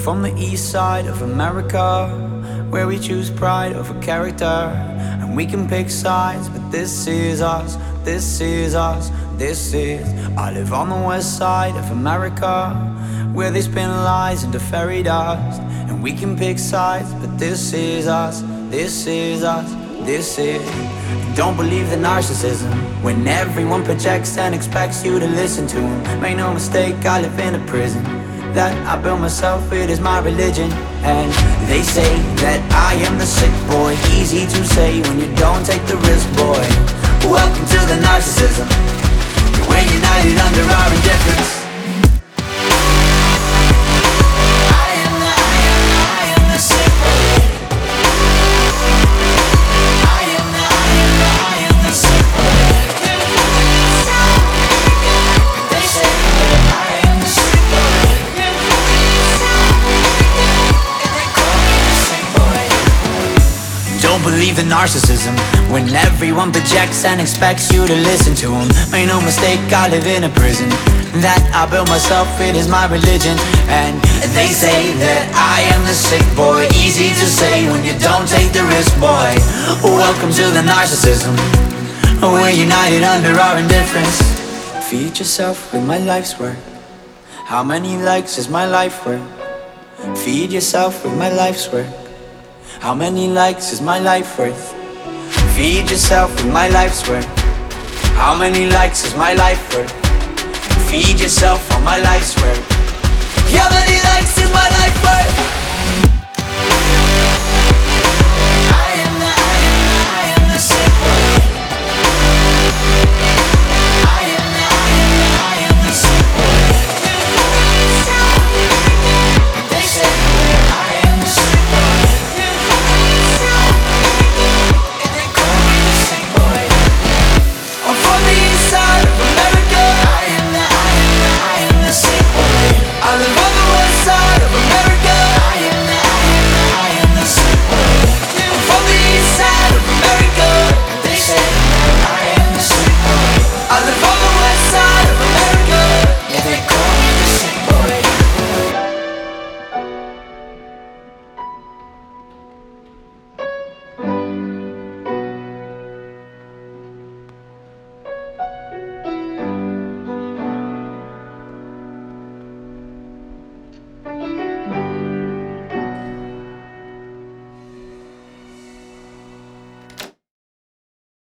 from the east side of America, where we choose pride over character. And we can pick sides, but this is us, this is us, this is. I live on the west side of America, where they spin lies into fairy dust. And we can pick sides, but this is us, this is us, this is. Don't believe the narcissism when everyone projects and expects you to listen to them. Make no mistake, I live in a prison that I built myself, it is my religion. And they say that I am the sick boy. Easy to say when you don't take the risk, boy. Welcome to the narcissism. We're united under our indifference. Don't believe the narcissism when everyone projects and expects you to listen to them. Make no mistake, I live in a prison that I built myself, it is my religion. And they say that I am the sick boy. Easy to say when you don't take the risk, boy. Welcome to the narcissism. We're united under our indifference. Feed yourself with my life's work. How many likes is my life worth? Feed yourself with my life's work. How many likes is my life worth? Feed yourself with my life's worth. How many likes is my life worth? Feed yourself on my life's worth. How many likes is my life worth?